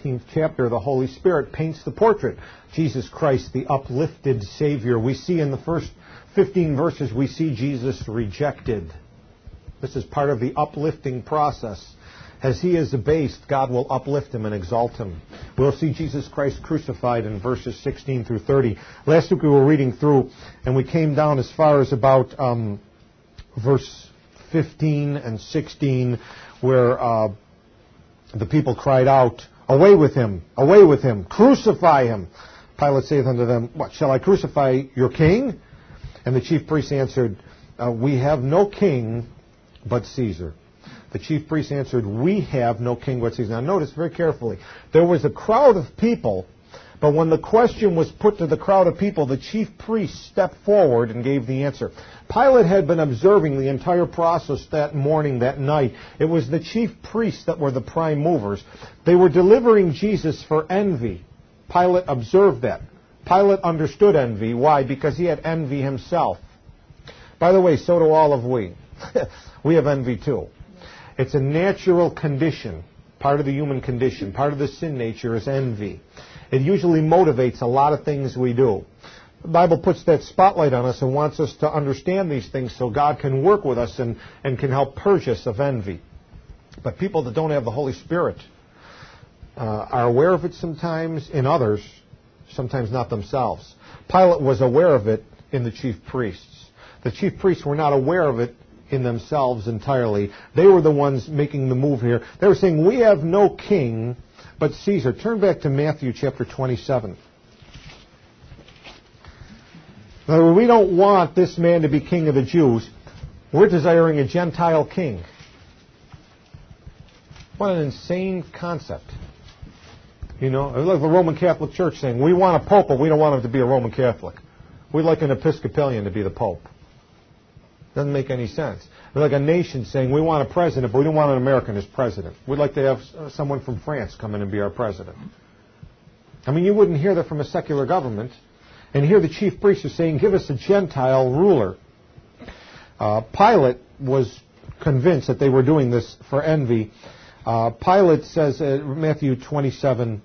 15th chapter, the Holy Spirit paints the portrait. Jesus Christ, the uplifted Savior. We see in the first 15 verses, we see Jesus rejected. This is part of the uplifting process. As he is abased, God will uplift him and exalt him. We'll see Jesus Christ crucified in verses 16 through 30. Last week we were reading through, and we came down as far as about verse 15 and 16, where the people cried out, away with him, crucify him. Pilate saith unto them, what, shall I crucify your king? And the chief priests answered, we have no king but Caesar. The chief priests answered, we have no king but Caesar. Now notice very carefully, there was a crowd of people, but when the question was put to the crowd of people, the chief priests stepped forward and gave the answer. Pilate had been observing the entire process that morning, that night. It was the chief priests that were the prime movers. They were delivering Jesus for envy. Pilate observed that. Pilate understood envy. Why? Because he had envy himself. By the way, so do all of we. We have envy too. It's a natural condition, part of the human condition. Part of the sin nature is envy. It usually motivates a lot of things we do. The Bible puts that spotlight on us and wants us to understand these things so God can work with us and can help purge us of envy. But people that don't have the Holy Spirit are aware of it sometimes in others, sometimes not themselves. Pilate was aware of it in the chief priests. The chief priests were not aware of it in themselves entirely. They were the ones making the move here. They were saying, we have no king but Caesar. Turn back to Matthew chapter 27. Now, we don't want this man to be king of the Jews. We're desiring a Gentile king. What an insane concept. You know, like the Roman Catholic Church saying, we want a pope, but we don't want him to be a Roman Catholic. We'd like an Episcopalian to be the pope. Doesn't make any sense. We're like a nation saying, we want a president, but we don't want an American as president. We'd like to have someone from France come in and be our president. I mean, you wouldn't hear that from a secular government. And here the chief priests are saying, give us a Gentile ruler. Pilate was convinced that they were doing this for envy. Pilate says, Matthew 27,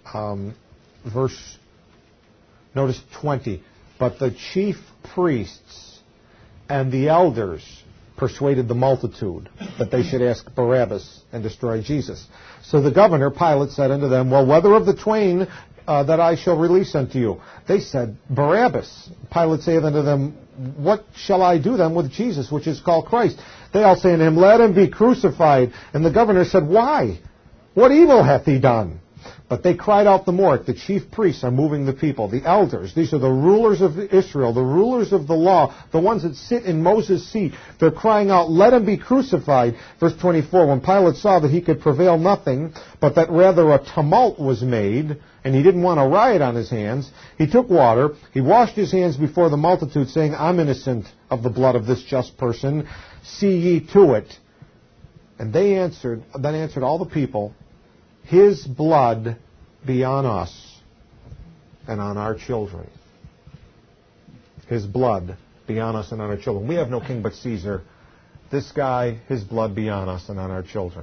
notice 20, but the chief priests and the elders persuaded the multitude that they should ask Barabbas and destroy Jesus. So the governor, Pilate, said unto them, well, whether of the twain that I shall release unto you? They said, Barabbas. Pilate saith unto them, what shall I do then with Jesus, which is called Christ? They all say unto him, let him be crucified. And the governor said, why? What evil hath he done? But they cried out the more. The chief priests are moving the people. The elders, these are the rulers of Israel, the rulers of the law, the ones that sit in Moses' seat. They're crying out, let him be crucified. Verse 24, when Pilate saw that he could prevail nothing, but that rather a tumult was made, and he didn't want a riot on his hands, he took water, he washed his hands before the multitude, saying, I'm innocent of the blood of this just person. See ye to it. And then answered all the people, his blood be on us and on our children. His blood be on us and on our children. We have no king but Caesar. This guy, his blood be on us and on our children.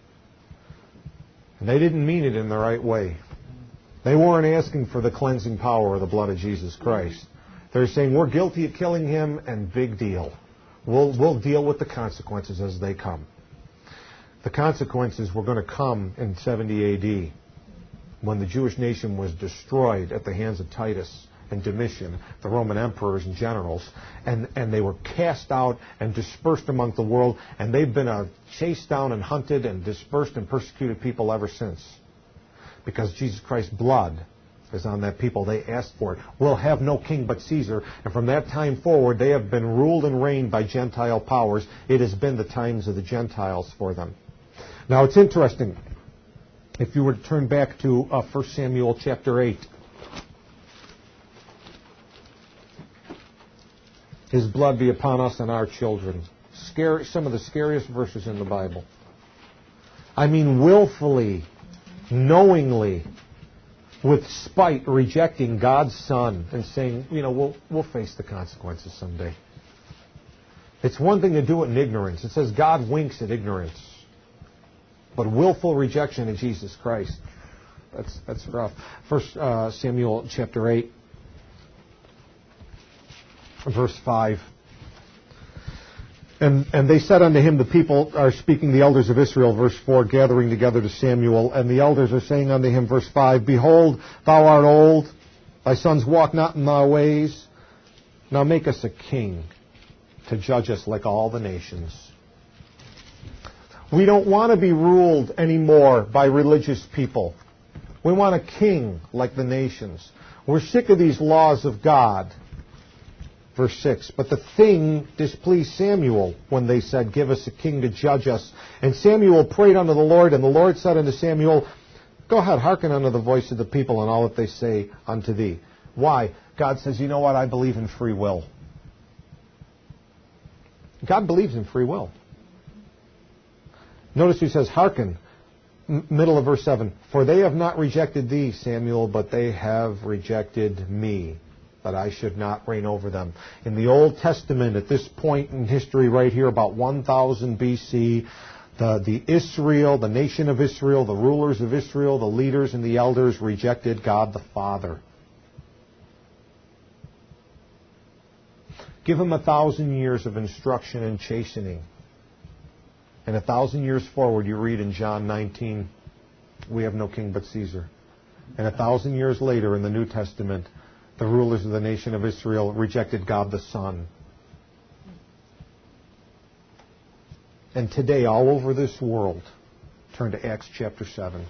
And they didn't mean it in the right way. They weren't asking for the cleansing power of the blood of Jesus Christ. They're saying, we're guilty of killing him, and big deal. We'll deal with the consequences as they come. The consequences were going to come in 70 A.D. when the Jewish nation was destroyed at the hands of Titus and Domitian, the Roman emperors and generals, and they were cast out and dispersed among the world, and they've been chased down and hunted and dispersed and persecuted people ever since. Because Jesus Christ's blood is on that people. They asked for it. We'll have no king but Caesar. And from that time forward, they have been ruled and reigned by Gentile powers. It has been the times of the Gentiles for them. Now, it's interesting. If you were to turn back to 1 Samuel chapter 8. His blood be upon us and our children. Some of the scariest verses in the Bible. I mean, willfully, knowingly, with spite, rejecting God's Son and saying, we'll face the consequences someday. It's one thing to do it in ignorance. It says God winks at ignorance. But willful rejection of Jesus Christ. That's rough. First Samuel chapter 8, verse 5. And they said unto him, the people are speaking, the elders of Israel, verse 4, gathering together to Samuel. And the elders are saying unto him, verse 5, Behold, thou art old, thy sons walk not in thy ways. Now make us a king to judge us like all the nations. We don't want to be ruled anymore by religious people. We want a king like the nations. We're sick of these laws of God. Verse 6, But the thing displeased Samuel when they said, Give us a king to judge us. And Samuel prayed unto the Lord, and the Lord said unto Samuel, Go ahead, hearken unto the voice of the people and all that they say unto thee. Why? God says, you know what? I believe in free will. God believes in free will. Notice he says, hearken, middle of verse 7, For they have not rejected thee, Samuel, but they have rejected me, that I should not reign over them. In the Old Testament, at this point in history right here, about 1000 BC, the nation of Israel, the rulers of Israel, the leaders and the elders rejected God the Father. Give him 1,000 years of instruction and chastening. And 1,000 years forward, you read in John 19, we have no king but Caesar. And 1,000 years later in the New Testament, the rulers of the nation of Israel rejected God the Son. And today, all over this world, turn to Acts chapter 7.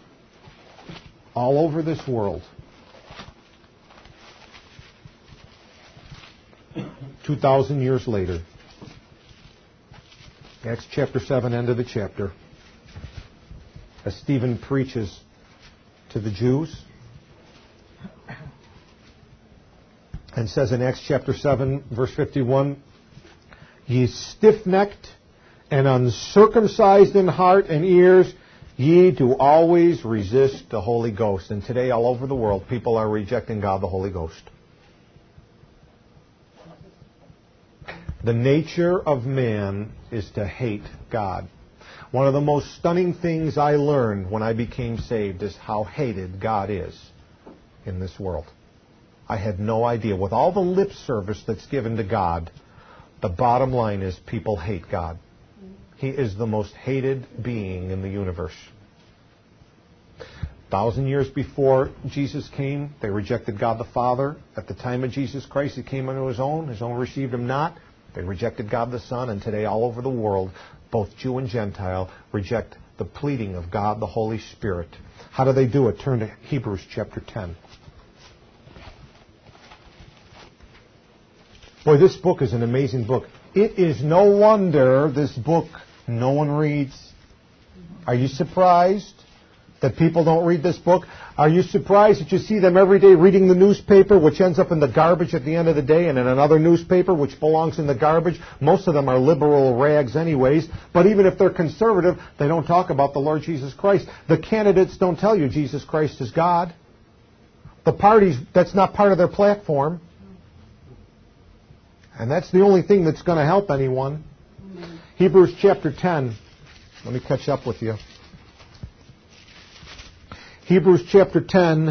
All over this world, 2,000 years later, Acts chapter 7, end of the chapter, as Stephen preaches to the Jews, and says in Acts chapter 7, verse 51, Ye stiff-necked and uncircumcised in heart and ears, ye do always resist the Holy Ghost. And today, all over the world, people are rejecting God the Holy Ghost. The nature of man is to hate God. One of the most stunning things I learned when I became saved is how hated God is in this world. I had no idea. With all the lip service that's given to God, the bottom line is people hate God. He is the most hated being in the universe. 1,000 years before Jesus came, they rejected God the Father. At the time of Jesus Christ, He came unto His own received Him not. They rejected God the Son, and today all over the world, both Jew and Gentile, reject the pleading of God the Holy Spirit. How do they do it? Turn to Hebrews chapter 10. Boy, this book is an amazing book. It is no wonder this book no one reads. Are you surprised that people don't read this book? Are you surprised that you see them every day reading the newspaper, which ends up in the garbage at the end of the day, and in another newspaper, which belongs in the garbage? Most of them are liberal rags anyways, but even if they're conservative, they don't talk about the Lord Jesus Christ. The candidates don't tell you Jesus Christ is God. The parties, that's not part of their platform. And that's the only thing that's going to help anyone. Hebrews chapter 10. Let me catch up with you. Hebrews chapter 10,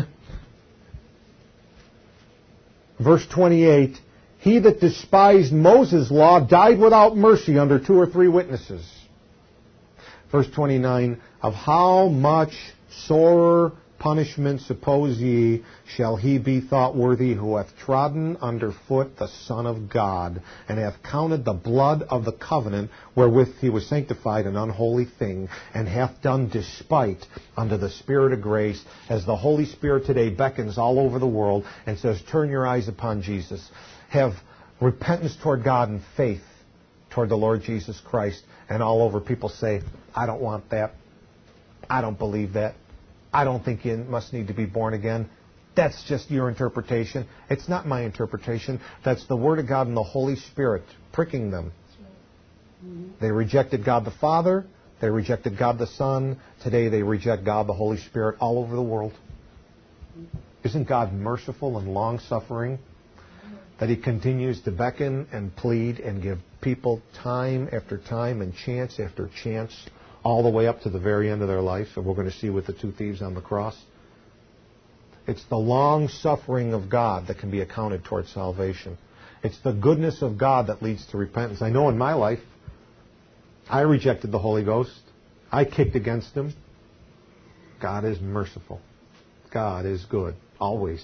verse 28. He that despised Moses' law died without mercy under 2 or 3 witnesses. Verse 29. Of how much sorer punishment, suppose ye, shall he be thought worthy who hath trodden under foot the Son of God, and hath counted the blood of the covenant wherewith he was sanctified an unholy thing, and hath done despite unto the Spirit of grace, as the Holy Spirit today beckons all over the world and says, turn your eyes upon Jesus. Have repentance toward God and faith toward the Lord Jesus Christ. And all over people say, I don't want that. I don't believe that. I don't think you must need to be born again. That's just your interpretation. It's not my interpretation. That's the Word of God and the Holy Spirit pricking them. They rejected God the Father. They rejected God the Son. Today they reject God the Holy Spirit all over the world. Isn't God merciful and long-suffering that He continues to beckon and plead and give people time after time and chance after chance all the way up to the very end of their life? And we're going to see with the 2 thieves on the cross. It's the long suffering of God that can be accounted towards salvation. It's the goodness of God that leads to repentance. I know in my life, I rejected the Holy Ghost. I kicked against Him. God is merciful. God is good, always.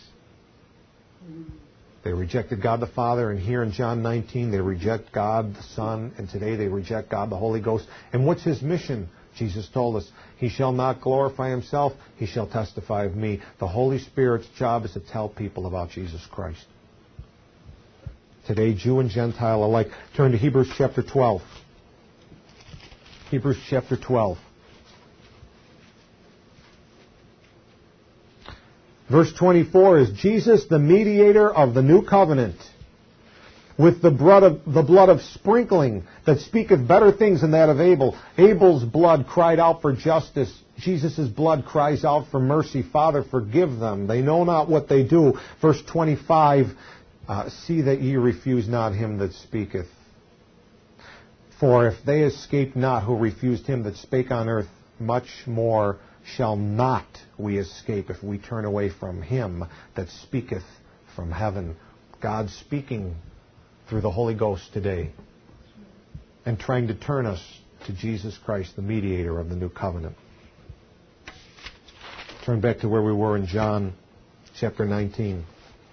They rejected God the Father, and here in John 19, they reject God the Son, and today they reject God the Holy Ghost. And what's His mission? Jesus told us, He shall not glorify Himself, He shall testify of me. The Holy Spirit's job is to tell people about Jesus Christ. Today, Jew and Gentile alike. Turn to Hebrews chapter 12. Hebrews chapter 12. Verse 24 is Jesus, the mediator of the new covenant, with the blood of sprinkling that speaketh better things than that of Abel. Abel's blood cried out for justice. Jesus' blood cries out for mercy. Father, forgive them. They know not what they do. Verse 25, see that ye refuse not him that speaketh. For if they escape not who refused him that spake on earth, much more shall not we escape if we turn away from him that speaketh from heaven. God speaking through the Holy Ghost today and trying to turn us to Jesus Christ, the mediator of the new covenant. Turn back to where we were in John chapter 19.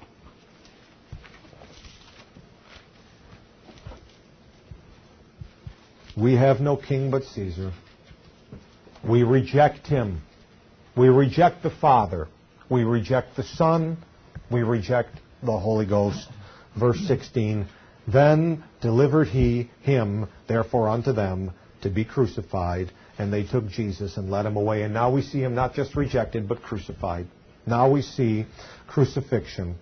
We have no king but Caesar. We reject him. We reject the Father. We reject the Son. We reject the Holy Ghost. Verse 16, then delivered he him, therefore, unto them to be crucified. And they took Jesus and led him away. And now we see him not just rejected, but crucified. Now we see crucifixion.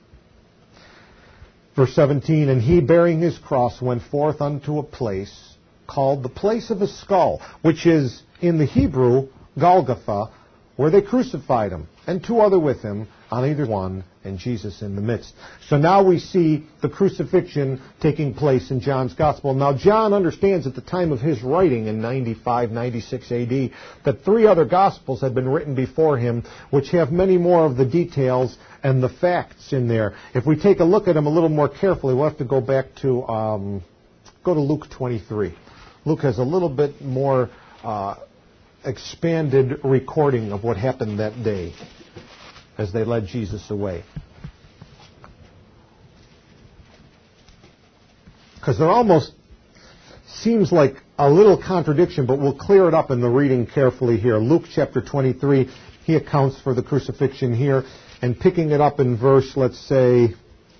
Verse 17, and he, bearing his cross, went forth unto a place called the place of a skull, which is in the Hebrew Golgotha, where they crucified him, and two other with him, on either one, and Jesus in the midst. So now we see the crucifixion taking place in John's Gospel. Now John understands at the time of his writing in 95, 96 AD that three other Gospels had been written before him, which have many more of the details and the facts in there. If we take a look at them a little more carefully, we'll have to go back to go to Luke 23. Luke has a little bit more expanded recording of what happened that day as they led Jesus away. Because there almost seems like a little contradiction, but we'll clear it up in the reading carefully here. Luke chapter 23, he accounts for the crucifixion here, and picking it up in verse, let's say,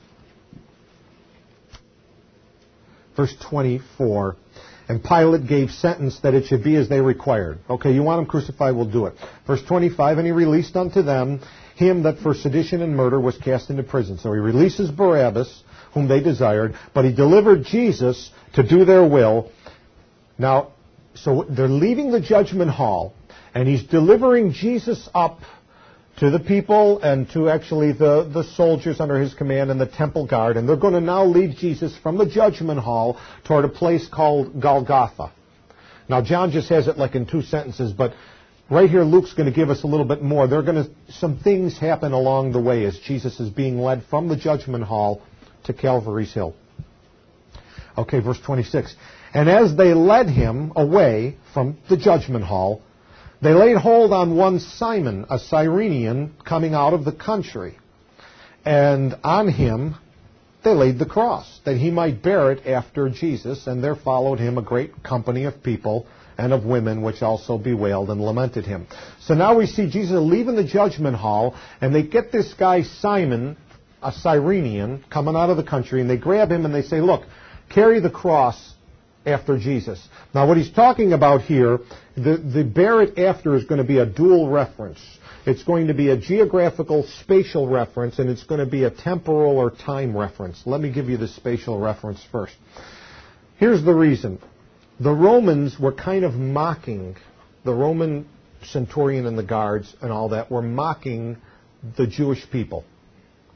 verse 24. And Pilate gave sentence that it should be as they required. Okay, you want him crucified, we'll do it. Verse 25, and he released unto them him that for sedition and murder was cast into prison. So he releases Barabbas, whom they desired, but he delivered Jesus to do their will. Now, so they're leaving the judgment hall, and he's delivering Jesus up to the people and to actually the soldiers under his command and the temple guard. And they're going to now lead Jesus from the judgment hall toward a place called Golgotha. Now, John just has it like in two sentences, but right here Luke's going to give us a little bit more. Some things happen along the way as Jesus is being led from the judgment hall to Calvary's Hill. Okay, verse 26. And as they led him away from the judgment hall, they laid hold on one Simon, a Cyrenian, coming out of the country. And on him they laid the cross, that he might bear it after Jesus. And there followed him a great company of people and of women, which also bewailed and lamented him. So now we see Jesus leaving the judgment hall, and they get this guy Simon, a Cyrenian, coming out of the country, and they grab him and they say, look, carry the cross after Jesus. Now what he's talking about here, the bear it after is going to be a dual reference. It's going to be a geographical spatial reference, and it's going to be a temporal or time reference. Let me give you the spatial reference first. Here's the reason. The Romans were kind of mocking, the Roman centurion and the guards and all that were mocking the Jewish people.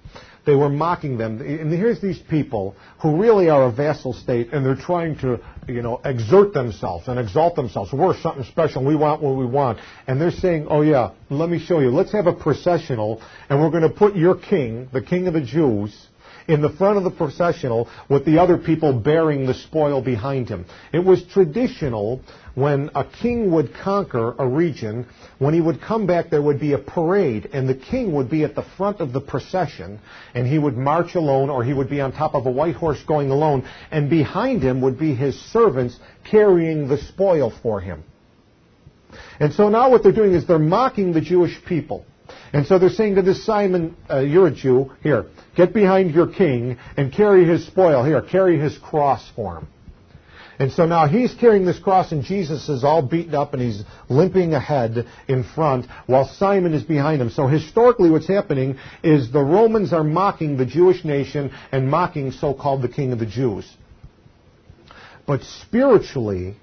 They were mocking them. And here's these people who really are a vassal state, and they're trying to, exert themselves and exalt themselves. We're something special. We want what we want. And they're saying, oh, yeah, let me show you. Let's have a processional, and we're going to put your king, the king of the Jews, in the front of the processional with the other people bearing the spoil behind him. It was traditional when a king would conquer a region, when he would come back, there would be a parade, and the king would be at the front of the procession, and he would march alone, or he would be on top of a white horse going alone, and behind him would be his servants carrying the spoil for him. And so now what they're doing is they're mocking the Jewish people. And so they're saying to this Simon, you're a Jew, here, get behind your king and carry his spoil. Here, carry his cross for him. And so now he's carrying this cross, and Jesus is all beaten up, and he's limping ahead in front while Simon is behind him. So historically what's happening is the Romans are mocking the Jewish nation and mocking so-called the king of the Jews. But spiritually,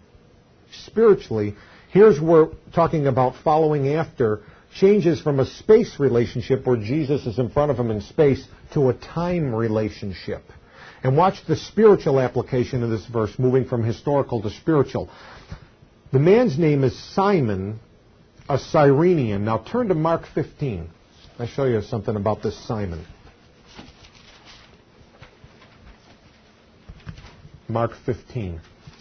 here's where we're talking about following after changes from a space relationship where Jesus is in front of him in space to a time relationship. And watch the spiritual application of this verse, moving from historical to spiritual. The man's name is Simon, a Cyrenian. Now turn to Mark 15. I'll show you something about this Simon. Mark 15.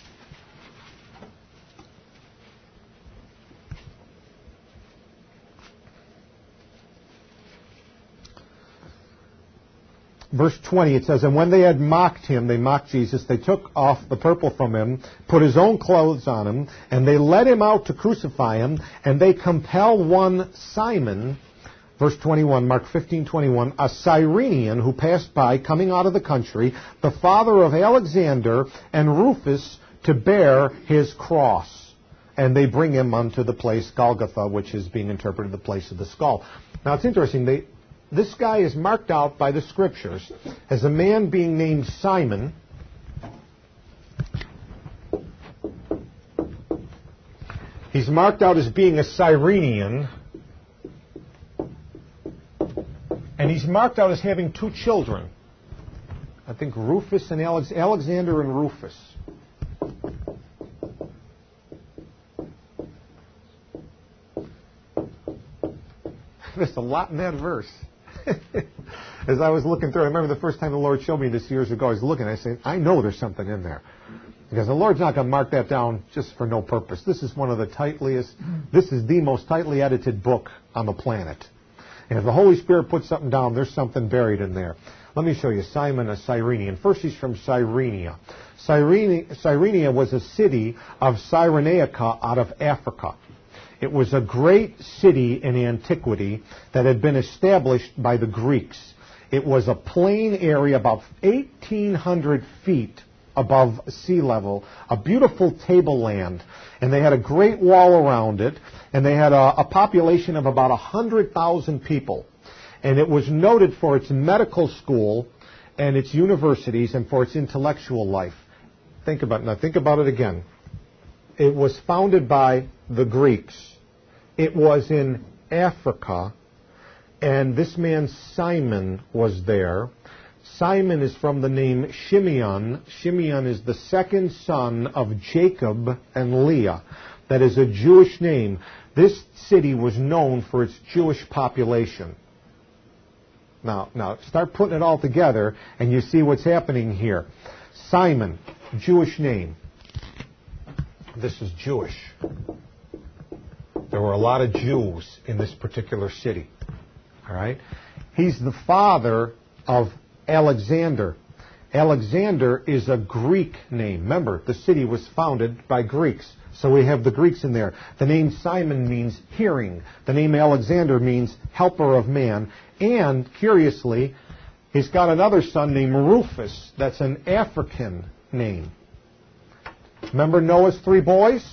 Verse 20, it says, and when they had mocked him, they mocked Jesus, they took off the purple from him, put his own clothes on him, and they led him out to crucify him, and they compel one Simon, verse 21, Mark 15:21, a Cyrenian who passed by, coming out of the country, the father of Alexander and Rufus, to bear his cross. And they bring him unto the place Golgotha, which is being interpreted the place of the skull. Now it's interesting, this guy is marked out by the Scriptures as a man being named Simon. He's marked out as being a Cyrenian. And he's marked out as having two children. I think Rufus and Alexander and Rufus. There's a lot in that verse. As I was looking through, I remember the first time the Lord showed me this years ago, I was looking, I said, I know there's something in there. Because the Lord's not going to mark that down just for no purpose. This is this is the most tightly edited book on the planet. And if the Holy Spirit puts something down, there's something buried in there. Let me show you Simon, a Cyrenian. First, he's from Cyrenia. Cyrenia was a city of Cyrenaica out of Africa. It was a great city in antiquity that had been established by the Greeks. It was a plain area about 1,800 feet above sea level, a beautiful tableland, and they had a great wall around it, and they had a population of about 100,000 people. And it was noted for its medical school and its universities and for its intellectual life. Think about it again. It was founded by the Greeks. It was in Africa, and this man Simon was there. Simon is from the name Shimeon. Shimeon is the second son of Jacob and Leah. That is a Jewish name. This city was known for its Jewish population. Now, start putting it all together, and you see what's happening here. Simon, Jewish name. This is Jewish. There were a lot of Jews in this particular city. All right? He's the father of Alexander. Alexander is a Greek name. Remember, the city was founded by Greeks. So we have the Greeks in there. The name Simon means hearing. The name Alexander means helper of man. And, curiously, he's got another son named Rufus. That's an African name. Remember Noah's three boys?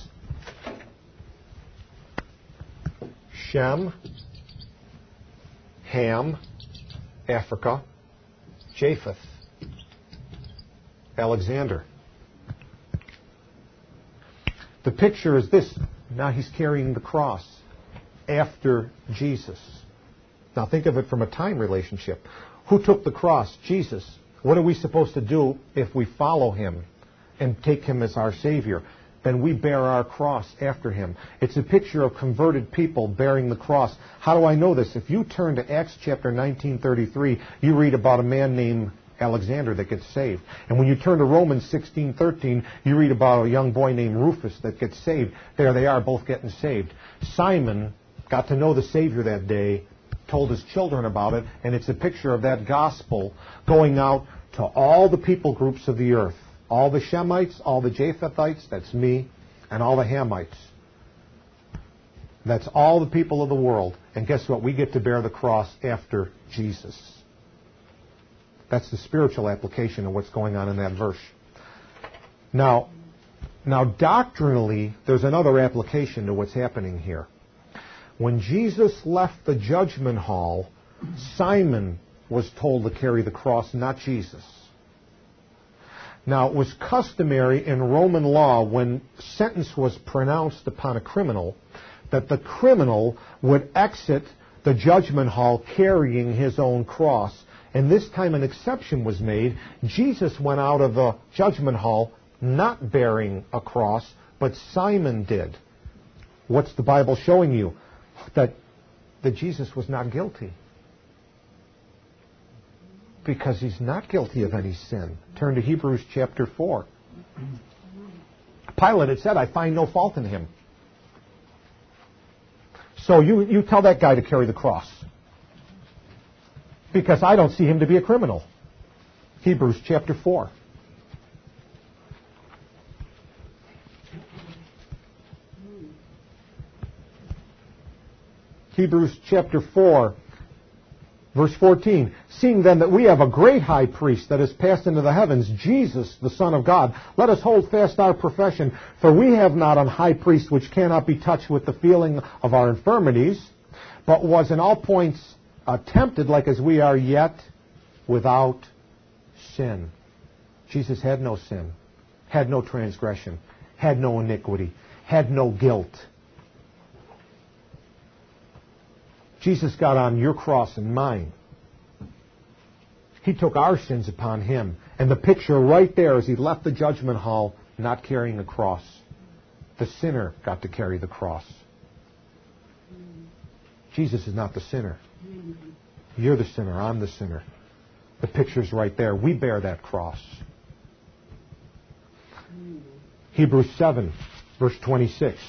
Shem, Ham, Africa, Japheth, Alexander. The picture is this. Now he's carrying the cross after Jesus. Now think of it from a time relationship. Who took the cross? Jesus. What are we supposed to do if we follow him and take him as our Savior? Then we bear our cross after him. It's a picture of converted people bearing the cross. How do I know this? If you turn to Acts chapter 19:33, you read about a man named Alexander that gets saved. And when you turn to Romans 16:13, you read about a young boy named Rufus that gets saved. There they are, both getting saved. Simon got to know the Savior that day, told his children about it, and it's a picture of that gospel going out to all the people groups of the earth. All the Shemites, all the Japhethites, that's me, and all the Hamites. That's all the people of the world. And guess what? We get to bear the cross after Jesus. That's the spiritual application of what's going on in that verse. Now doctrinally, there's another application to what's happening here. When Jesus left the judgment hall, Simon was told to carry the cross, not Jesus. Now, it was customary in Roman law when sentence was pronounced upon a criminal that the criminal would exit the judgment hall carrying his own cross. And this time an exception was made. Jesus went out of the judgment hall not bearing a cross, but Simon did. What's the Bible showing you? That Jesus was not guilty. Because he's not guilty of any sin. Turn to Hebrews chapter 4. Pilate had said, I find no fault in him. So you tell that guy to carry the cross. Because I don't see him to be a criminal. Hebrews chapter 4. Hebrews chapter 4. Verse 14, seeing then that we have a great high priest that has passed into the heavens, Jesus, the Son of God, let us hold fast our profession, for we have not an high priest which cannot be touched with the feeling of our infirmities, but was in all points tempted like as we are, yet without sin. Jesus had no sin, had no transgression, had no iniquity, had no guilt. Jesus got on your cross and mine. He took our sins upon him. And the picture right there as he left the judgment hall not carrying a cross. The sinner got to carry the cross. Jesus is not the sinner. You're the sinner. I'm the sinner. The picture's right there. We bear that cross. Hebrews 7, verse 26.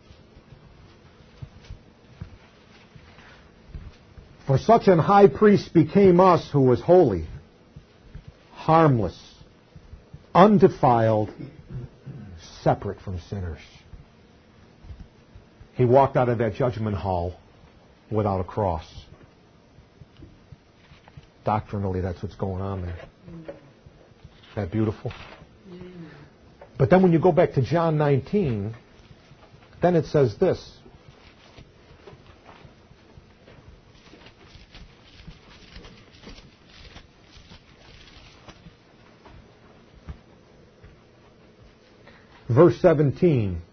For such an high priest became us who was holy, harmless, undefiled, separate from sinners. He walked out of that judgment hall without a cross. Doctrinally, that's what's going on there. Isn't that beautiful? But then when you go back to John 19, then it says this. Verse 17,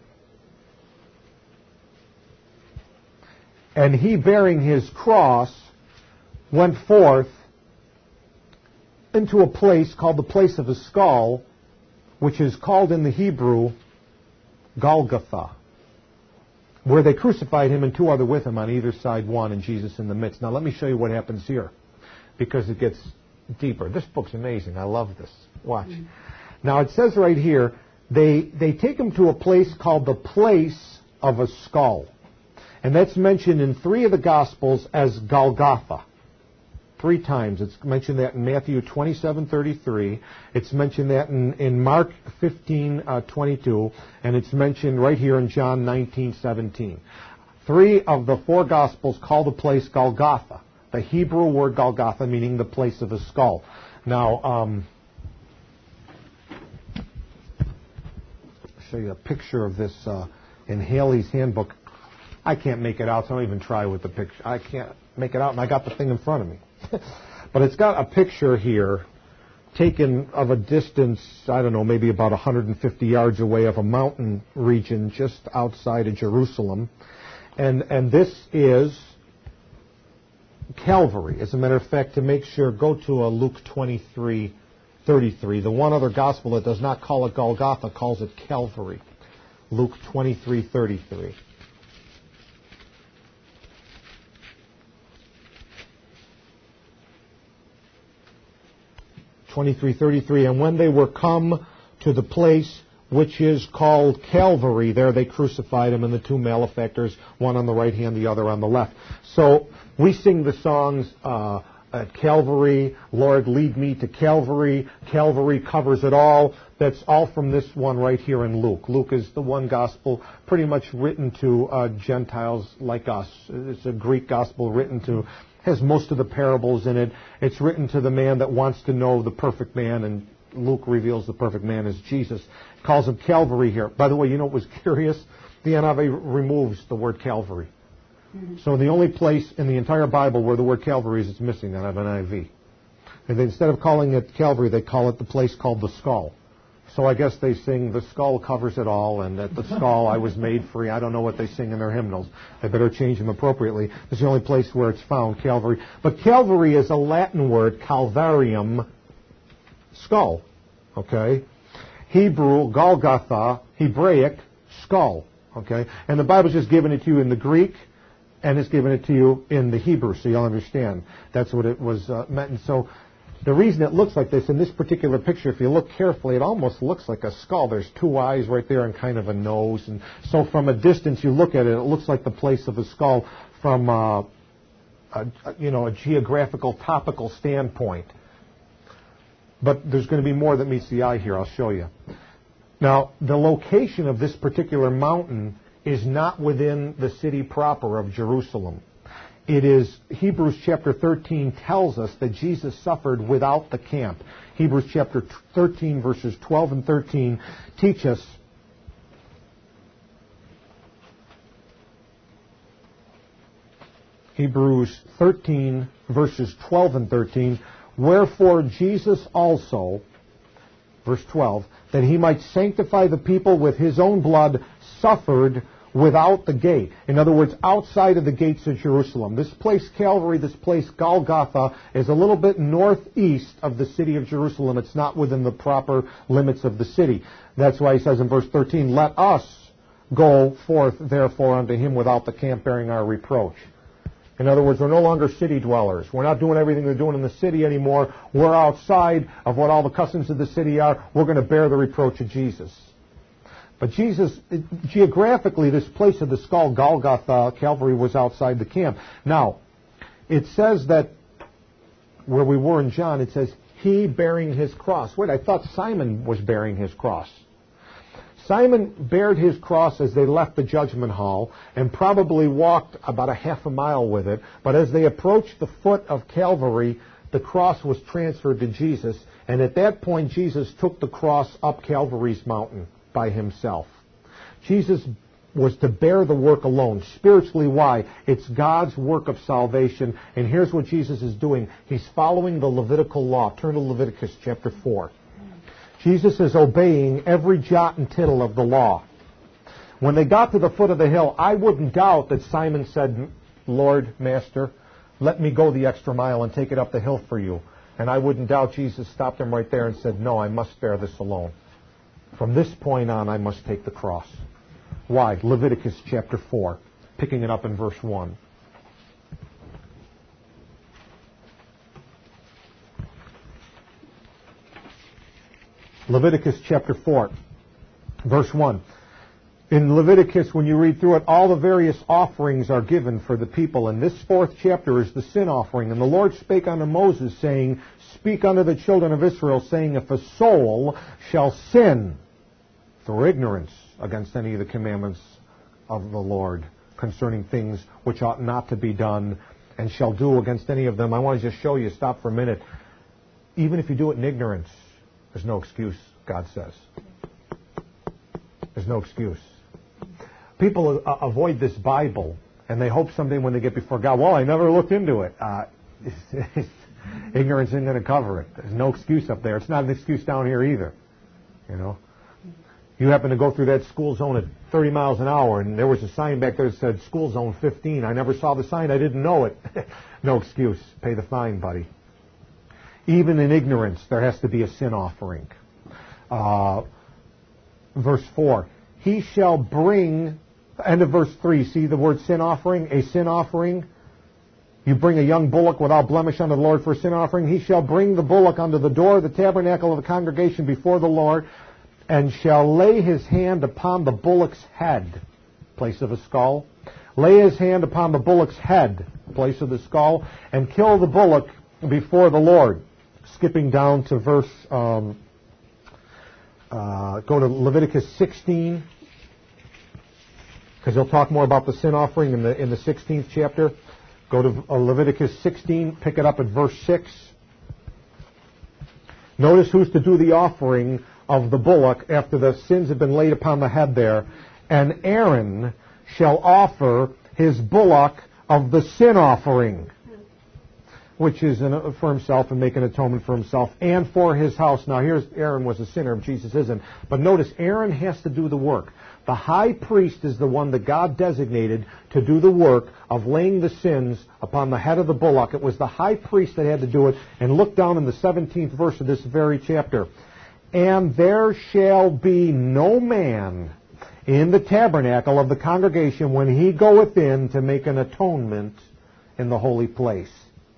and he bearing his cross went forth into a place called the place of a skull, which is called in the Hebrew Golgotha, where they crucified him and two other with him on either side, one and Jesus in the midst. Now let me show you what happens here, because it gets deeper. This book's amazing. I love this. Watch. Now it says right here, They take him to a place called the place of a skull. And that's mentioned in 3 of the Gospels as Golgotha. 3 times. It's mentioned that in Matthew 27:33. It's mentioned that in Mark 15:22. And it's mentioned right here in John 19:17. 3 of the 4 Gospels call the place Golgotha. The Hebrew word Golgotha meaning the place of a skull. Now, show you a picture of this in Haley's handbook. I can't make it out, so don't even try with the picture. I can't make it out, and I got the thing in front of me. But it's got a picture here taken of a distance, I don't know, maybe about 150 yards away of a mountain region just outside of Jerusalem. And this is Calvary. As a matter of fact, to make sure, go to Luke 23:33. The one other gospel that does not call it Golgotha calls it Calvary. Luke 23:33. 23:33. And when they were come to the place which is called Calvary, there they crucified him and the two malefactors, one on the right hand, the other on the left. So we sing the songs at Calvary, Lord, lead me to Calvary. Calvary covers it all. That's all from this one right here in Luke. Luke is the one gospel pretty much written to Gentiles like us. It's a Greek gospel written to, has most of the parables in it. It's written to the man that wants to know the perfect man, and Luke reveals the perfect man as Jesus. Calls him Calvary here. By the way, you know what was curious? The NIV removes the word Calvary. So the only place in the entire Bible where the word Calvary is, it's missing out of NIV. And they, instead of calling it Calvary, they call it the place called the skull. So I guess they sing, the skull covers it all, and at the skull I was made free. I don't know what they sing in their hymnals. They better change them appropriately. It's the only place where it's found, Calvary. But Calvary is a Latin word, Calvarium, skull. Okay? Hebrew, Golgotha, Hebraic, skull. Okay? And the Bible's just giving it to you in the Greek, and it's giving it to you in the Hebrew, so you'll understand. That's what it was meant. And so the reason it looks like this, in this particular picture, if you look carefully, it almost looks like a skull. There's two eyes right there and kind of a nose. And so from a distance, you look at it, it looks like the place of a skull from a geographical, topical standpoint. But there's going to be more that meets the eye here. I'll show you. Now, the location of this particular mountain is not within the city proper of Jerusalem. It is, Hebrews chapter 13 tells us that Jesus suffered without the camp. Hebrews chapter 13 verses 12 and 13 teach us Hebrews 13 verses 12 and 13, wherefore Jesus also, verse 12, that he might sanctify the people with his own blood, suffered without the gate. In other words, outside of the gates of Jerusalem. This place, Calvary, this place, Golgotha, is a little bit northeast of the city of Jerusalem. It's not within the proper limits of the city. That's why he says in verse 13, let us go forth, therefore, unto him without the camp, bearing our reproach. In other words, we're no longer city dwellers. We're not doing everything they're doing in the city anymore. We're outside of what all the customs of the city are. We're going to bear the reproach of Jesus. But Jesus, geographically, this place of the skull, Golgotha, Calvary, was outside the camp. Now, it says that, where we were in John, it says, he bearing his cross. Wait, I thought Simon was bearing his cross. Simon bared his cross as they left the judgment hall and probably walked about a half a mile with it. But as they approached the foot of Calvary, the cross was transferred to Jesus. And at that point, Jesus took the cross up Calvary's mountain by himself. Jesus was to bear the work alone. Spiritually, why? It's God's work of salvation. And here's what Jesus is doing. He's following the Levitical law. Turn to Leviticus chapter 4. Jesus is obeying every jot and tittle of the law. When they got to the foot of the hill, I wouldn't doubt that Simon said, Lord, Master, let me go the extra mile and take it up the hill for you. And I wouldn't doubt Jesus stopped him right there and said, no, I must bear this alone. From this point on, I must take the cross. Why? Leviticus chapter 4, picking it up in verse 1. Leviticus chapter 4, verse 1. In Leviticus, when you read through it, all the various offerings are given for the people. And this fourth chapter is the sin offering. And the Lord spake unto Moses, saying, speak unto the children of Israel, saying, if a soul shall sin through ignorance against any of the commandments of the Lord concerning things which ought not to be done, and shall do against any of them. I want to just show you, stop for a minute. Even if you do it in ignorance, there's no excuse, God says. There's no excuse. People avoid this Bible, and they hope someday when they get before God, well, I never looked into it. Ignorance isn't going to cover it. There's no excuse up there. It's not an excuse down here either. You know. You happen to go through that school zone at 30 miles an hour, and there was a sign back there that said school zone 15. I never saw the sign. I didn't know it. No excuse. Pay the fine, buddy. Even in ignorance, there has to be a sin offering. Verse 4. He shall bring, end of verse 3, see the word sin offering? A sin offering. You bring a young bullock without blemish unto the Lord for a sin offering. He shall bring the bullock unto the door of the tabernacle of the congregation before the Lord, and shall lay his hand upon the bullock's head, place of a skull. Lay his hand upon the bullock's head, place of the skull, and kill the bullock before the Lord. Skipping down to verse, go to Leviticus 16, because he'll talk more about the sin offering in the 16th chapter. Go to Leviticus 16, pick it up at verse 6. Notice who's to do the offering of the bullock after the sins have been laid upon the head there. And Aaron shall offer his bullock of the sin offering, which is for himself and make an atonement for himself and for his house. Now here's Aaron was a sinner, Jesus isn't. But notice Aaron has to do the work. The high priest is the one that God designated to do the work of laying the sins upon the head of the bullock. It was the high priest that had to do it. And look down in the 17th verse of this very chapter. And there shall be no man in the tabernacle of the congregation when he goeth in to make an atonement in the holy place.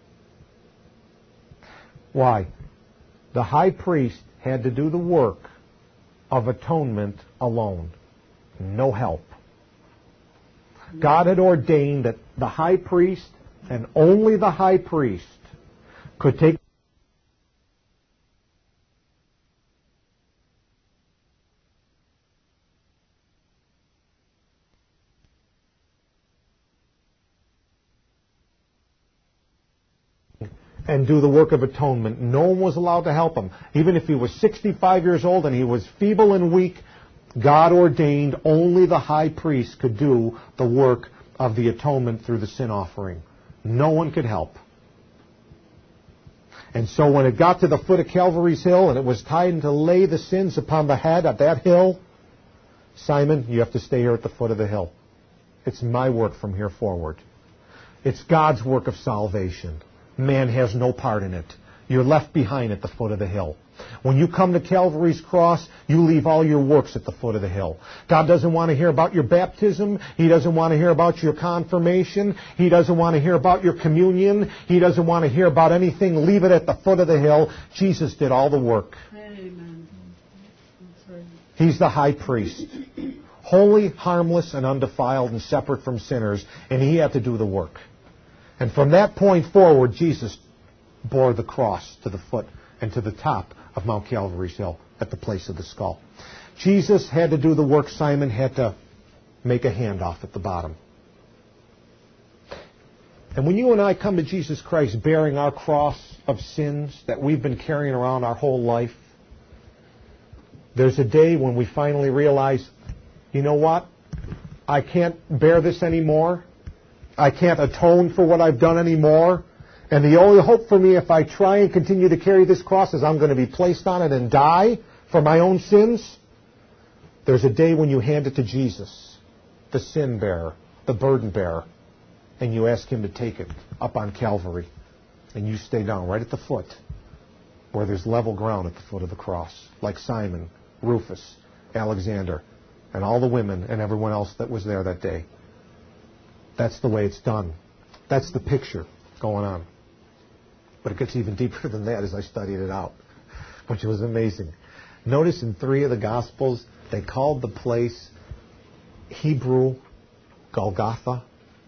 Why? The high priest had to do the work of atonement alone. No help. God had ordained that the high priest, and only the high priest, could take and do the work of atonement. No one was allowed to help him. Even if he was 65 years old and he was feeble and weak, God ordained only the high priest could do the work of the atonement through the sin offering. No one could help. And so when it got to the foot of Calvary's hill and it was time to lay the sins upon the head at that hill, Simon, you have to stay here at the foot of the hill. It's my work from here forward. It's God's work of salvation. Man has no part in it. You're left behind at the foot of the hill. When you come to Calvary's cross, you leave all your works at the foot of the hill. God doesn't want to hear about your baptism. He doesn't want to hear about your confirmation. He doesn't want to hear about your communion. He doesn't want to hear about anything. Leave it at the foot of the hill. Jesus did all the work. Amen. He's the high priest. Holy, harmless, and undefiled and separate from sinners. And he had to do the work. And from that point forward, Jesus bore the cross to the foot and to the top of Mount Calvary's hill at the place of the skull. Jesus had to do the work. Simon had to make a handoff at the bottom. And when you and I come to Jesus Christ bearing our cross of sins that we've been carrying around our whole life, there's a day when we finally realize, you know what? I can't bear this anymore. I can't atone for what I've done anymore. And the only hope for me if I try and continue to carry this cross is I'm going to be placed on it and die for my own sins. There's a day when you hand it to Jesus, the sin bearer, the burden bearer, and you ask him to take it up on Calvary. And you stay down right at the foot where there's level ground at the foot of the cross, like Simon, Rufus, Alexander, and all the women and everyone else that was there that day. That's the way it's done. That's the picture going on. But it gets even deeper than that as I studied it out, which was amazing. Notice in 3 of the Gospels, they called the place Hebrew Golgotha.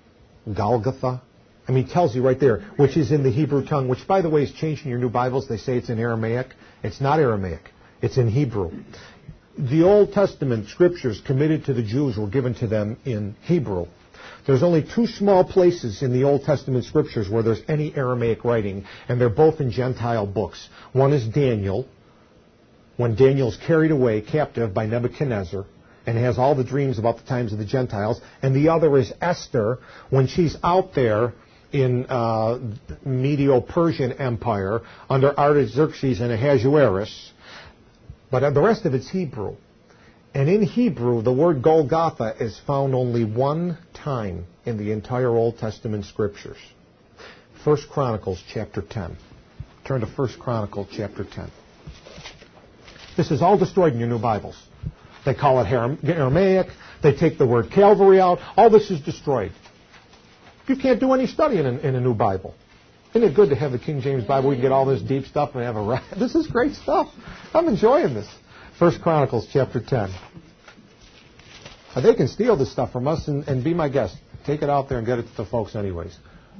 I mean, it tells you right there, which is in the Hebrew tongue, which, by the way, is changed in your new Bibles. They say it's in Aramaic. It's not Aramaic. It's in Hebrew. The Old Testament scriptures committed to the Jews were given to them in Hebrew. There's only 2 small places in the Old Testament scriptures where there's any Aramaic writing, and they're both in Gentile books. One is Daniel, when Daniel's carried away captive by Nebuchadnezzar and has all the dreams about the times of the Gentiles. And the other is Esther, when she's out there in Medo-Persian Empire under Artaxerxes and Ahasuerus. But the rest of it's Hebrew. And in Hebrew, the word Golgotha is found only one time in the entire Old Testament Scriptures. 1 Chronicles chapter 10. Turn to 1 Chronicles chapter 10. This is all destroyed in your new Bibles. They call it Aramaic. They take the word Calvary out. All this is destroyed. You can't do any studying in a new Bible. Isn't it good to have the King James Bible? We can get all this deep stuff and have a... This is great stuff. I'm enjoying this. 1 Chronicles chapter 10. Now, they can steal this stuff from us and be my guest. Take it out there and get it to the folks anyways.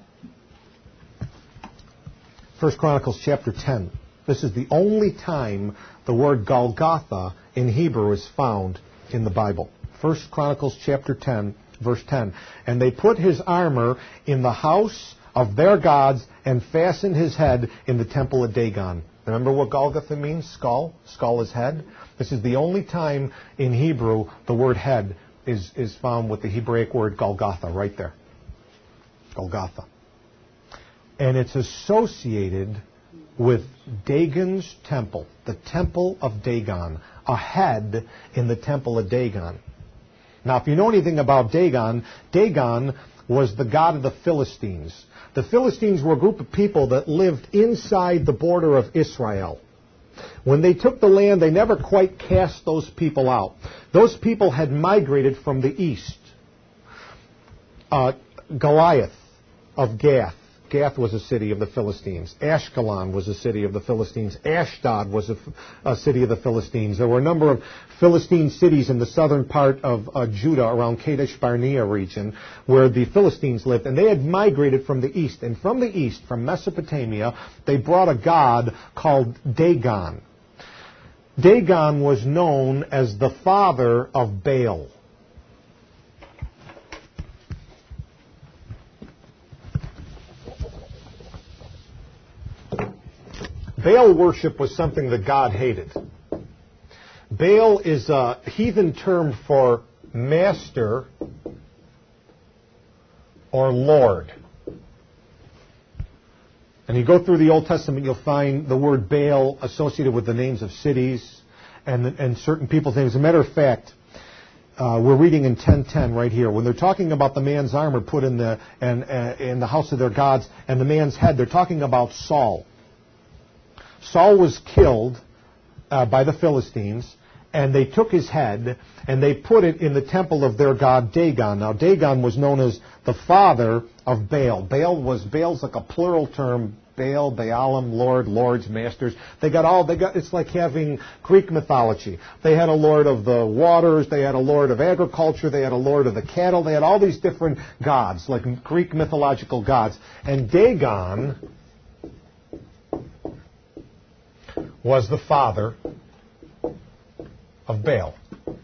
1 Chronicles chapter 10. This is the only time the word Golgotha in Hebrew is found in the Bible. 1 Chronicles chapter 10, verse 10. And they put his armor in the house of their gods and fastened his head in the temple of Dagon. Remember what Golgotha means? Skull. Skull is head. This is the only time in Hebrew the word head is found with the Hebraic word Golgotha, right there. Golgotha. And it's associated with Dagon's temple, the temple of Dagon, a head in the temple of Dagon. Now, if you know anything about Dagon, Dagon was the god of the Philistines. The Philistines were a group of people that lived inside the border of Israel. When they took the land, they never quite cast those people out. Those people had migrated from the east. Goliath of Gath. Gath was a city of the Philistines. Ashkelon was a city of the Philistines. Ashdod was a city of the Philistines. There were a number of Philistine cities in the southern part of Judah around Kadesh Barnea region where the Philistines lived. And they had migrated from the east. And from the east, from Mesopotamia, they brought a god called Dagon. Dagon was known as the father of Baal. Baal worship was something that God hated. Baal is a heathen term for master or lord. And you go through the Old Testament, you'll find the word Baal associated with the names of cities and certain people's names. As a matter of fact, we're reading in 10:10 right here. When they're talking about the man's armor put in the house of their gods and the man's head, they're talking about Saul. Saul was killed by the Philistines, and they took his head and they put it in the temple of their god Dagon. Now, Dagon was known as the father of Baal. Baal's like a plural term. Baal, Baalim, Lord, Lords, Masters. It's like having Greek mythology. They had a lord of the waters, they had a lord of agriculture, they had a lord of the cattle, they had all these different gods, like Greek mythological gods. And Dagon was the father of Baal.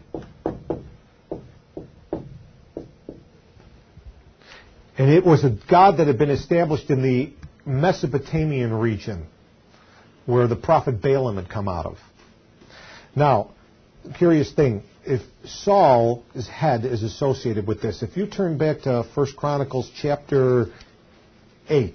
And it was a god that had been established in the Mesopotamian region where the prophet Balaam had come out of. Now, curious thing, if Saul's head is associated with this, if you turn back to 1 Chronicles chapter 8,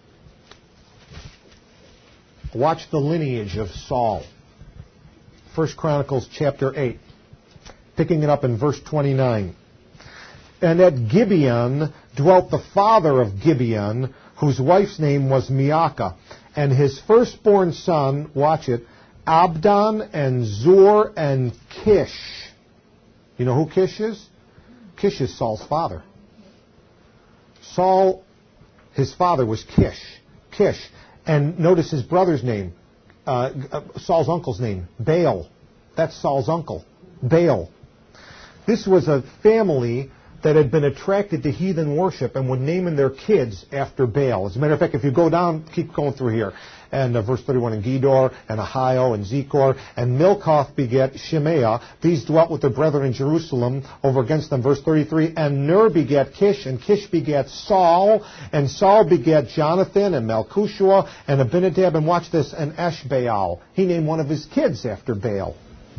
watch the lineage of Saul. 1 Chronicles chapter 8, picking it up in verse 29. And at Gibeon dwelt the father of Gibeon, whose wife's name was Maacah, and his firstborn son, watch it, Abdon and Zur and Kish. You know who Kish is? Kish is Saul's father. Saul, his father was Kish. And notice his brother's name, Saul's uncle's name, Baal. That's Saul's uncle, Baal. This was a family that had been attracted to heathen worship and were naming their kids after Baal. As a matter of fact, if you go down, keep going through here, and verse 31, and Gedor, and Ahio, and Zechor, and Milcoth begat Shemaiah. These dwelt with their brethren in Jerusalem over against them. Verse 33, and Ner begat Kish, and Kish begat Saul, and Saul begat Jonathan, and Malchishua, and Abinadab, and watch this, and Eshbaal. He named one of his kids after Baal.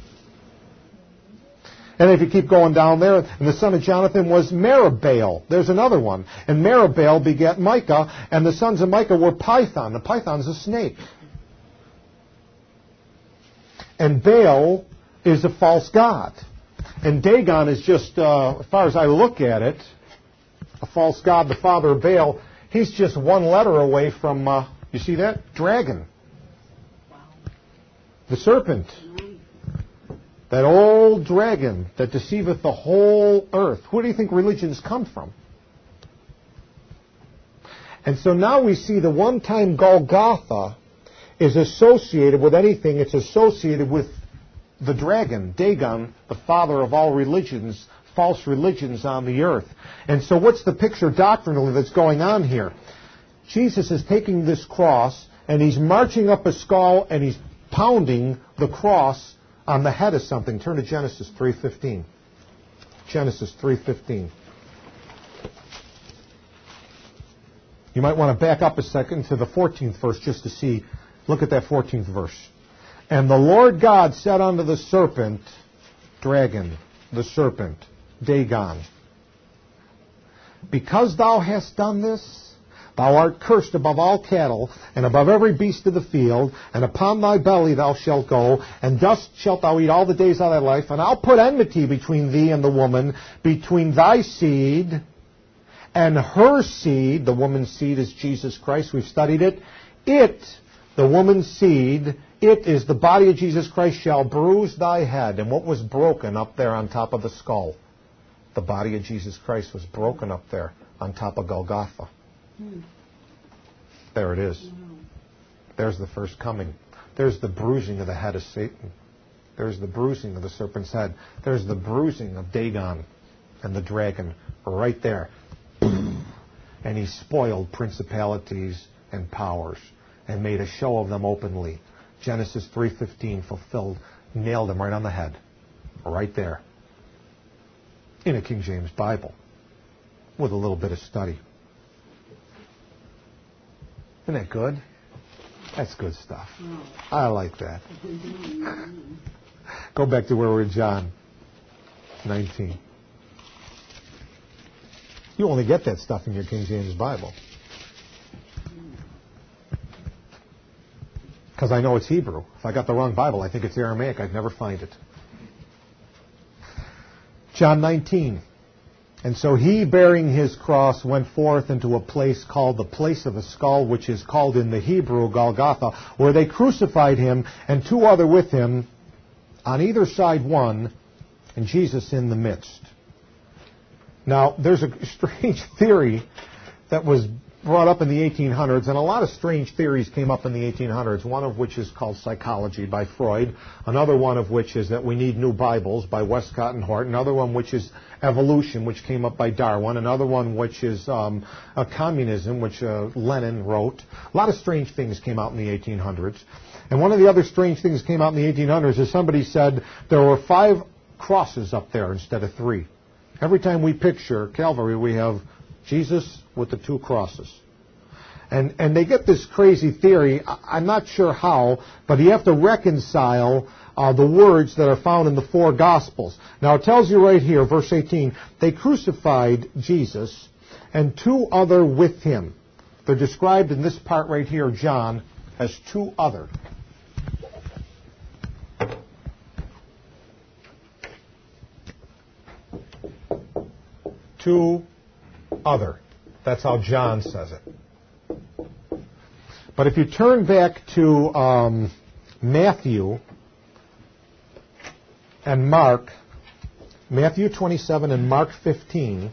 And if you keep going down there, and the son of Jonathan was Meribbaal. There's another one. And Meribbaal begat Micah, and the sons of Micah were Python. The python's a snake. And Baal is a false god. And Dagon is just, as far as I look at it, a false god, the father of Baal. He's just one letter away from, you see that? Dragon. The serpent. That old dragon that deceiveth the whole earth. Who do you think religions come from? And so now we see the one-time Golgotha is associated with anything. It's associated with the dragon, Dagon, the father of all religions, false religions on the earth. And so what's the picture doctrinally that's going on here? Jesus is taking this cross, and he's marching up a skull, and he's pounding the cross on the head of something. Turn to Genesis 3:15. Genesis 3:15. You might want to back up a second to the 14th verse just to see. Look at that 14th verse. And the Lord God said unto the serpent, dragon, the serpent, Dagon, because thou hast done this, thou art cursed above all cattle, and above every beast of the field, and upon thy belly thou shalt go, and dust shalt thou eat all the days of thy life, and I'll put enmity between thee and the woman, between thy seed and her seed. The woman's seed is Jesus Christ. We've studied it. The woman's seed, it is the body of Jesus Christ, shall bruise thy head. And what was broken up there on top of the skull? The body of Jesus Christ was broken up there on top of Golgotha. There it is. There's the first coming. There's the bruising of the head of Satan. There's the bruising of the serpent's head. There's the bruising of Dagon and the dragon right there. And he spoiled principalities and powers and made a show of them openly. Genesis 3:15 fulfilled, nailed them right on the head. Right there. In a King James Bible. With a little bit of study. Isn't that good? That's good stuff. I like that. Go back to where we're in John 19. You only get that stuff in your King James Bible. Because I know it's Hebrew. If I got the wrong Bible, I think it's Aramaic. I'd never find it. John 19. And so he, bearing his cross, went forth into a place called the place of a skull, which is called in the Hebrew Golgotha, where they crucified him, and two other with him, on either side one, and Jesus in the midst. Now, there's a strange theory that was brought up in the 1800s, and a lot of strange theories came up in the 1800s, one of which is called psychology by Freud, another one of which is that we need new Bibles by Westcott and Hort, another one which is evolution, which came up by Darwin, another one which is communism, which Lenin wrote. A lot of strange things came out in the 1800s. And one of the other strange things that came out in the 1800s is somebody said there were 5 crosses up there instead of 3. Every time we picture Calvary, we have Jesus with the 2 crosses. And they get this crazy theory. I'm not sure how, but you have to reconcile the words that are found in the 4 Gospels. Now it tells you right here, verse 18, they crucified Jesus and 2 other with him. They're described in this part right here, John, as 2 other. Two other. That's how John says it. But if you turn back to Matthew and Mark, Matthew 27 and Mark 15,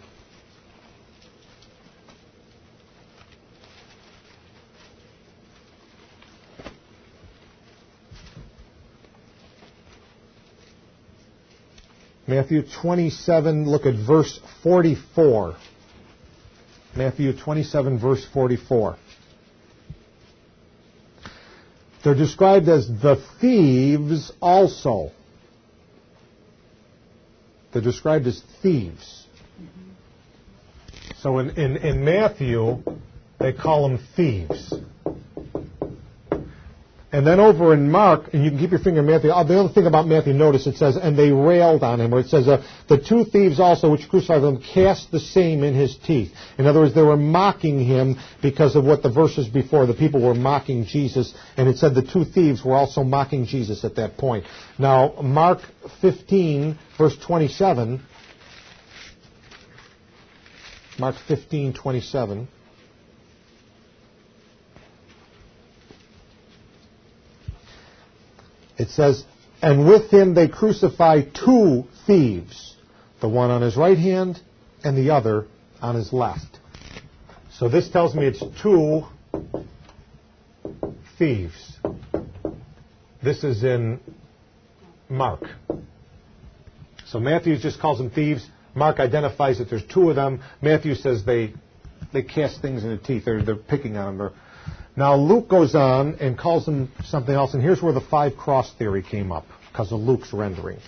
Matthew 27, look at verse 44. Matthew 27, verse 44. They're described as the thieves also. They're described as thieves. So in Matthew, they call them thieves. And then over in Mark, and you can keep your finger in Matthew, the other thing about Matthew, notice it says, and they railed on him, or it says, the two thieves also which crucified him cast the same in his teeth. In other words, they were mocking him because of what the verses before, the people were mocking Jesus, and it said the two thieves were also mocking Jesus at that point. Now, Mark 15, verse 27, Mark 15:27. It says, and with him they crucified two thieves, the one on his right hand and the other on his left. So this tells me it's two thieves. This is in Mark. So Matthew just calls them thieves. Mark identifies that there's two of them. Matthew says they cast things in the teeth. They're picking on them. Now Luke goes on and calls them something else, and here's where the five-cross theory came up, because of Luke's rendering.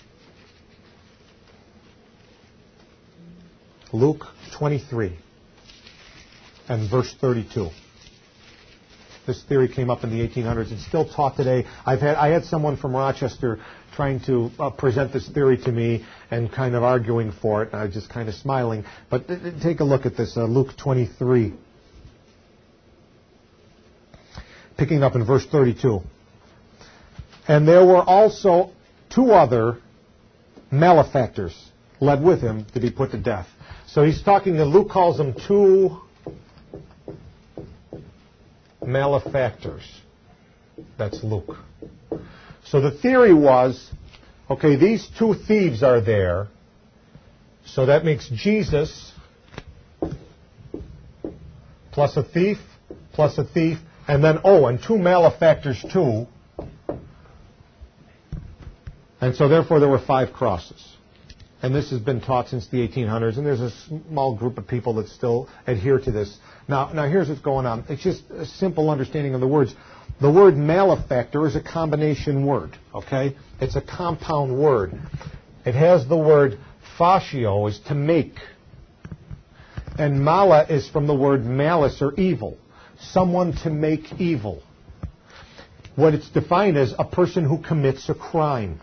Luke 23 and verse 32. This theory came up in the 1800s. It's still taught today. I had someone from Rochester trying to present this theory to me and kind of arguing for it. I was just kind of smiling. But take a look at this, Luke 23. Picking up in verse 32. And there were also two other malefactors led with him to be put to death. So he's talking, that Luke calls them two malefactors. That's Luke. So the theory was, okay, these two thieves are there, so that makes Jesus plus a thief, and then, and two malefactors too. And so therefore there were five crosses. And this has been taught since the 1800s, and there's a small group of people that still adhere to this. Now here's what's going on. It's just a simple understanding of the words. The word malefactor is a combination word, okay? It's a compound word. It has the word fascio, is to make. And mala is from the word malice, or evil. Someone to make evil. What it's defined as, a person who commits a crime.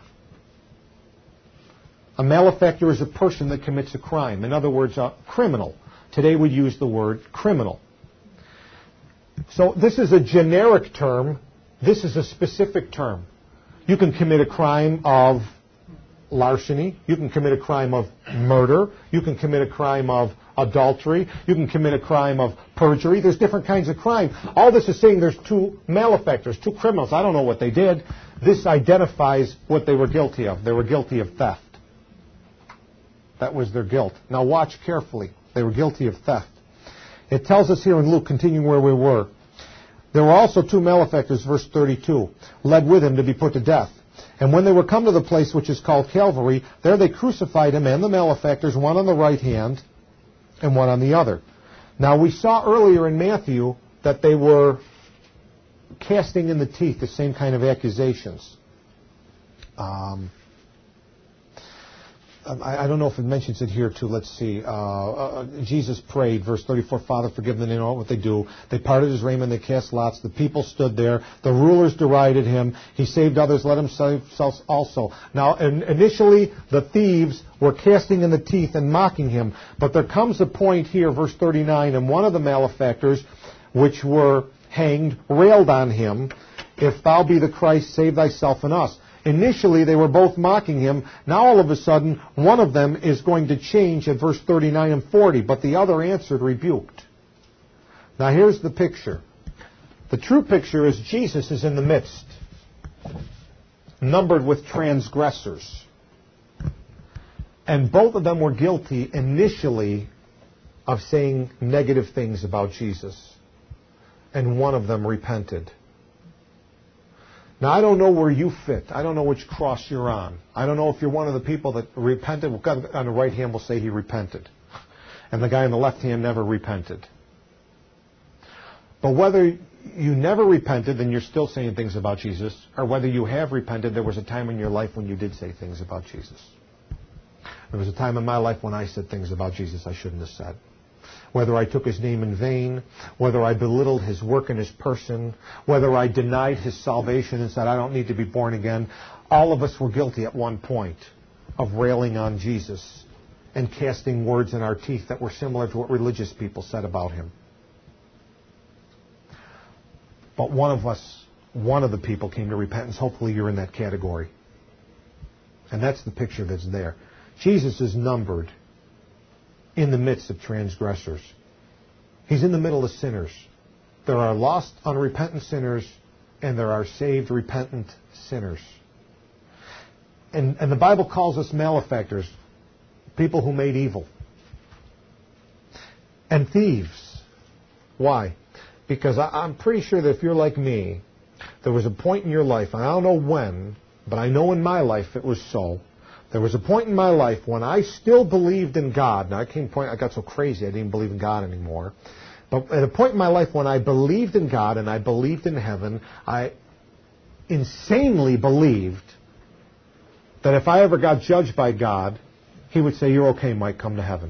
A malefactor is a person that commits a crime. In other words, a criminal. Today we use the word criminal. So this is a generic term. This is a specific term. You can commit a crime of larceny. You can commit a crime of murder. You can commit a crime of adultery. You can commit a crime of perjury. There's different kinds of crime. All this is saying there's two malefactors, two criminals. I don't know what they did. This identifies what they were guilty of. They were guilty of theft. That was their guilt. Now watch carefully. They were guilty of theft. It tells us here in Luke, continuing where we were, there were also two malefactors, verse 32, led with him to be put to death. And when they were come to the place which is called Calvary, there they crucified him and the malefactors, one on the right hand and one on the other. Now we saw earlier in Matthew that they were casting in the teeth the same kind of accusations. I don't know if it mentions it here too. Let's see. Jesus prayed, verse 34, Father, forgive them, they know what they do. They parted his raiment, they cast lots. The people stood there. The rulers derided him. He saved others, let himself also. Now, initially, the thieves were casting in the teeth and mocking him. But there comes a point here, verse 39, and one of the malefactors, which were hanged, railed on him, if thou be the Christ, save thyself and us. Initially, they were both mocking him. Now, all of a sudden, one of them is going to change at verse 39 and 40, but the other answered, rebuked. Now, here's the picture. The true picture is Jesus is in the midst, numbered with transgressors. And both of them were guilty initially of saying negative things about Jesus. And one of them repented. Now, I don't know where you fit. I don't know which cross you're on. I don't know if you're one of the people that repented. The guy on the right hand will say he repented. And the guy on the left hand never repented. But whether you never repented and you're still saying things about Jesus, or whether you have repented, there was a time in your life when you did say things about Jesus. There was a time in my life when I said things about Jesus I shouldn't have said. whether I took his name in vain, whether I belittled his work and his person, whether I denied his salvation and said, I don't need to be born again. All of us were guilty at one point of railing on Jesus and casting words in our teeth that were similar to what religious people said about him. But one of the people came to repentance. Hopefully you're in that category. And that's the picture that's there. Jesus is numbered in the midst of transgressors. He's in the middle of sinners. There are lost, unrepentant sinners, and there are saved, repentant sinners. And the Bible calls us malefactors, people who made evil. And thieves. Why? Because I'm pretty sure that if you're like me, there was a point in your life, and I don't know when, but I know in my life it was so. There was a point in my life when I still believed in God. Now, I got so crazy I didn't believe in God anymore. But at a point in my life when I believed in God and I believed in heaven, I insanely believed that if I ever got judged by God, He would say, you're okay, Mike, come to heaven.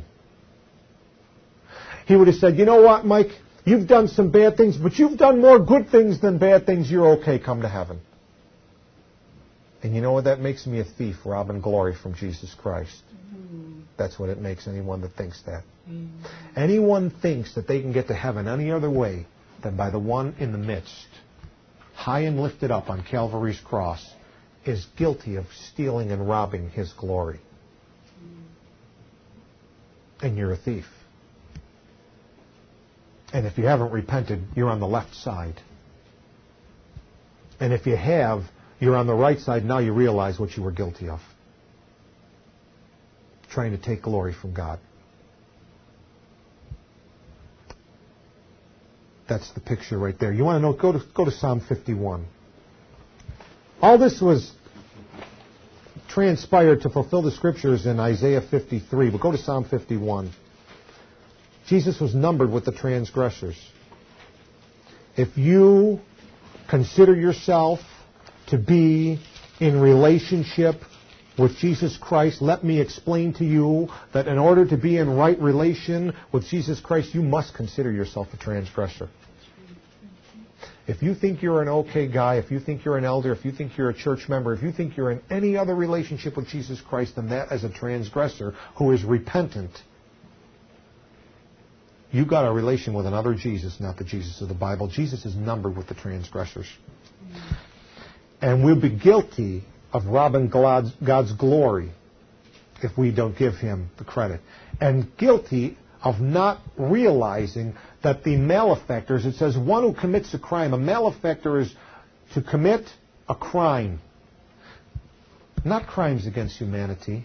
He would have said, you know what, Mike, you've done some bad things, but you've done more good things than bad things. You're okay, come to heaven. And you know what? That makes me a thief, robbing glory from Jesus Christ. That's what it makes anyone that thinks that. Anyone thinks that they can get to heaven any other way than by the one in the midst, high and lifted up on Calvary's cross, is guilty of stealing and robbing His glory. And you're a thief. And if you haven't repented, you're on the left side. And if you have, you're on the right side. Now you realize what you were guilty of. Trying to take glory from God. That's the picture right there. You want to know? Go to Psalm 51. All this was transpired to fulfill the scriptures in Isaiah 53. But go to Psalm 51. Jesus was numbered with the transgressors. If you consider yourself to be in relationship with Jesus Christ, let me explain to you that in order to be in right relation with Jesus Christ, you must consider yourself a transgressor. If you think you're an okay guy, if you think you're an elder, if you think you're a church member, if you think you're in any other relationship with Jesus Christ than that as a transgressor who is repentant, you got a relation with another Jesus, not the Jesus of the Bible. Jesus is numbered with the transgressors. And we'll be guilty of robbing God's glory if we don't give Him the credit. And guilty of not realizing that the malefactors, it says one who commits a crime. A malefactor is to commit a crime. Not crimes against humanity.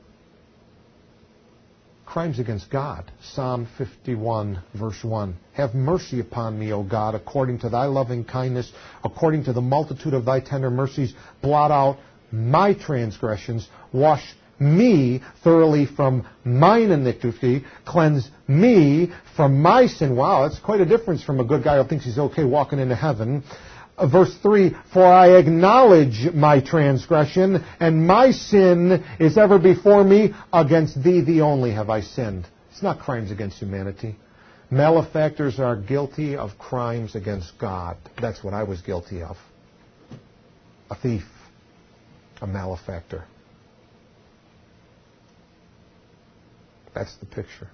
Crimes against God. Psalm 51, verse 1. Have mercy upon me, O God, according to thy loving kindness, according to the multitude of thy tender mercies. Blot out my transgressions. Wash me thoroughly from mine iniquity. Cleanse me from my sin. Wow, that's quite a difference from a good guy who thinks he's okay walking into heaven. Verse 3, for I acknowledge my transgression, and my sin is ever before me. Against thee, thee only have I sinned. It's not crimes against humanity. Malefactors are guilty of crimes against God. That's what I was guilty of. A thief. A malefactor. That's the picture.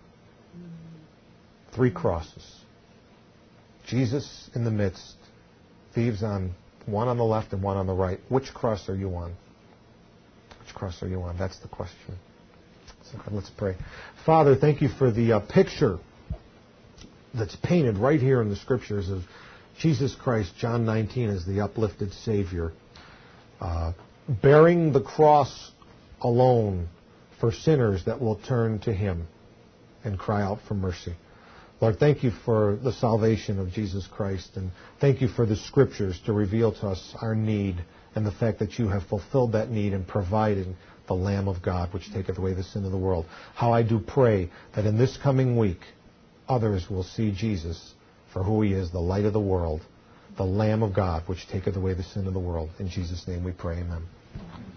3 crosses. Jesus in the midst. Thieves on one on the left and one on the right. Which cross are you on? Which cross are you on? That's the question. So let's pray. Father, thank you for the picture that's painted right here in the Scriptures of Jesus Christ, John 19, as the uplifted Savior, bearing the cross alone for sinners that will turn to Him and cry out for mercy. Lord, thank you for the salvation of Jesus Christ, and thank you for the Scriptures to reveal to us our need and the fact that you have fulfilled that need and provided the Lamb of God, which taketh away the sin of the world. How I do pray that in this coming week, others will see Jesus for who He is, the light of the world, the Lamb of God, which taketh away the sin of the world. In Jesus' name we pray, amen.